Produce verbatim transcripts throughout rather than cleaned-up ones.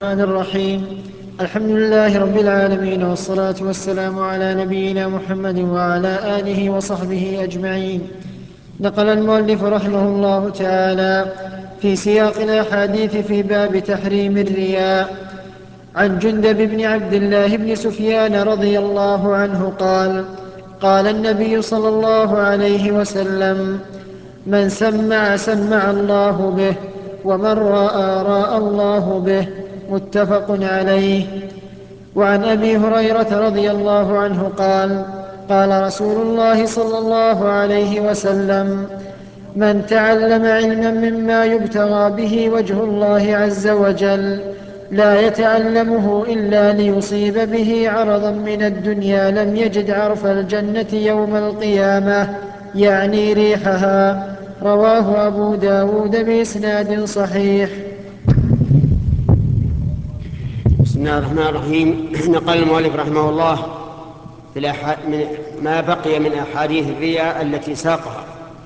الرحمن الرحيم. الحمد لله رب العالمين، والصلاة والسلام على نبينا محمد وعلى آله وصحبه أجمعين. نقل المؤلف رحمه الله تعالى في سياق الأحاديث في باب تحريم الرياء عن جندب بن عبد الله بن سفيان رضي الله عنه قال: قال النبي صلى الله عليه وسلم: من سمع سمع الله به، ومن رأى رأى الله به. متفق عليه. وعن أبي هريرة رضي الله عنه قال: قال رسول الله صلى الله عليه وسلم: من تعلم علما مما يبتغى به وجه الله عز وجل لا يتعلمه إلا ليصيب به عرضا من الدنيا لم يجد عرف الجنة يوم القيامة، يعني ريحها. رواه أبو داود بإسناد صحيح. بسم الله الرحمن الرحيم. نقل المؤلف رحمه الله في من ما بقي من أحاديث الرياء التي ساقها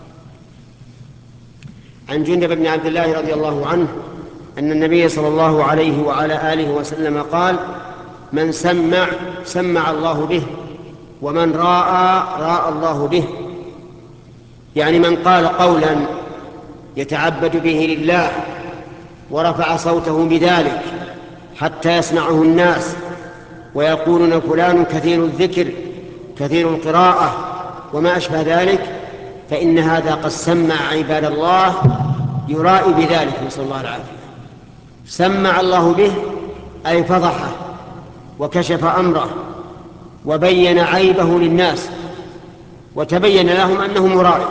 عن جندب بن عبد الله رضي الله عنه أن النبي صلى الله عليه وعلى آله وسلم قال: من سمع سمع الله به، ومن راى راى الله به. يعني من قال قولا يتعبد به لله ورفع صوته بذلك حتى يسمعه الناس ويقولون فلان كثير الذكر كثير القراءة وما أشبه ذلك، فإن هذا قد سمع عباد الله يرائي بذلك، نسأل الله العافية. سمع الله به أي فضحه وكشف أمره وبين عيبه للناس وتبين لهم أنه مرائي.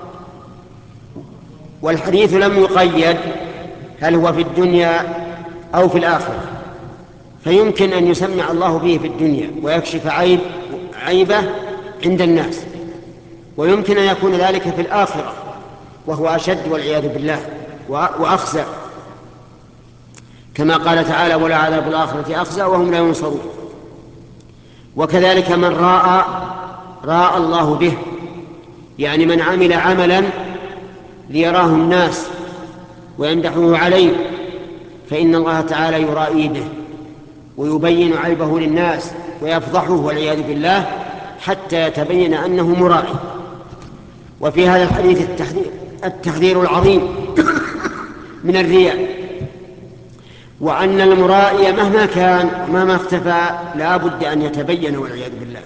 والحديث لم يقيد هل هو في الدنيا أو في الآخرة، فيمكن أن يسمع الله به في الدنيا ويكشف عيب عيبه عند الناس، ويمكن أن يكون ذلك في الآخرة وهو أشد والعياذ بالله وأخزى، كما قال تعالى: ولا عذاب الآخرة أخزى وهم لا ينصرون. وكذلك من راى راى الله به، يعني من عمل عملا ليراه الناس ويمدحوه عليه، فإن الله تعالى يرائي به ويبين عيبه للناس ويفضحه والعياذ بالله حتى يتبين أنه مرائي. وفي هذا الحديث التحذير, التحذير العظيم من الرياء، وأن المرائي مهما كان ومهما اختفى لا بد أن يتبين والعياذ بالله،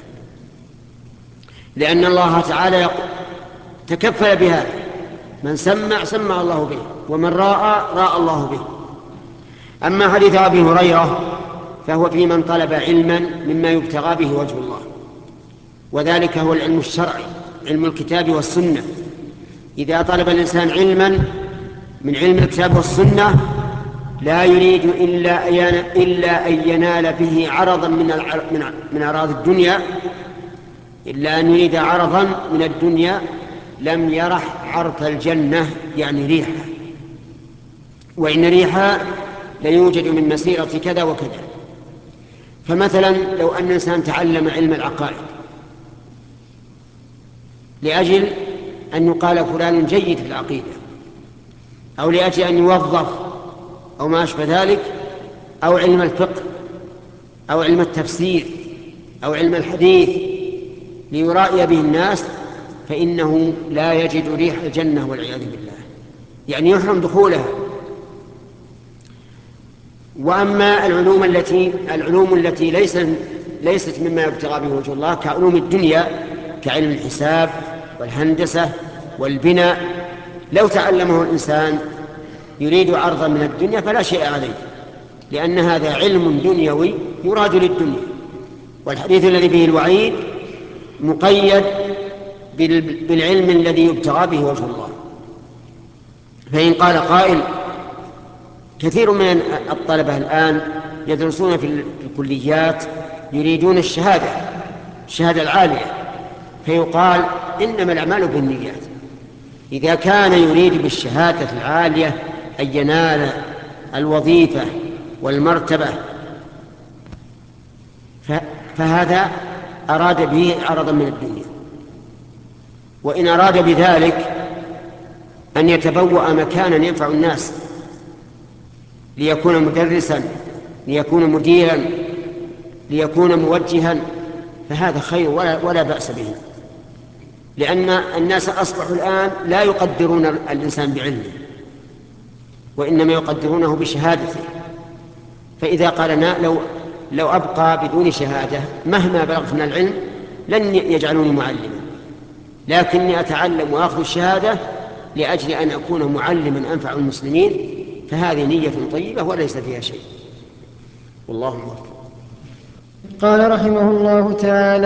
لأن الله تعالى تكفل بهذا: من سمع سمع الله به، ومن راى راى الله به. أما حديث أبي هريرة فهو في من طلب علما مما يبتغى به وجه الله، وذلك هو العلم الشرعي، علم الكتاب والسنة. إذا طلب الإنسان علما من علم الكتاب والسنة لا يريد إلا أن ينال به عرضا من أعراض الدنيا، إلا أن يريد عرضا من الدنيا لم يرح عرف الجنة، يعني ريحها، وإن ريحها ليوجد من مسيرة كذا وكذا. فمثلا لو أن الإنسان تعلم علم العقائد لأجل أن يقال فلان جيد في العقيدة، أو لأجل أن يوظف أو ما أشبه ذلك، أو علم الفقه أو علم التفسير أو علم الحديث ليرائي به الناس، فإنه لا يجد ريح الجنة والعياذ بالله، يعني يحرم دخولها. وأما العلوم التي العلوم التي ليست ليست مما يبتغى به وجه الله كعلوم الدنيا كعلم الحساب والهندسة والبناء، لو تعلمه الإنسان يريد عرضا من الدنيا فلا شيء عليه، لأن هذا علم دنيوي يراد للدنيا. والحديث الذي فيه الوعيد مقيد بالعلم الذي يبتغى به وجه الله. فإن قال قائل: كثير من الطلبة الآن يدرسون في الكليات يريدون الشهادة الشهادة العالية، فيقال: إنما الأعمال بالنيات. إذا كان يريد بالشهادة العالية أن ينال الوظيفة والمرتبة فهذا أراد به عرضا من الدنيا. وإن أراد بذلك أن يتبوأ مكانا ينفع الناس ليكون مدرسا ليكون مديرا، ليكون موجها، فهذا خير ولا, ولا بأس به، لأن الناس أصبحوا الآن لا يقدرون الإنسان بعلمه، وإنما يقدرونه بشهادته. فإذا قال أنا لو, لو أبقى بدون شهادة مهما بلغت من العلم لن يجعلوني معلما، لكني أتعلم وأخذ الشهادة لأجل أن أكون معلما أنفع المسلمين، فهذه نية طيبة وليس فيها شيء، والله موفق. قال رحمه الله تعالى: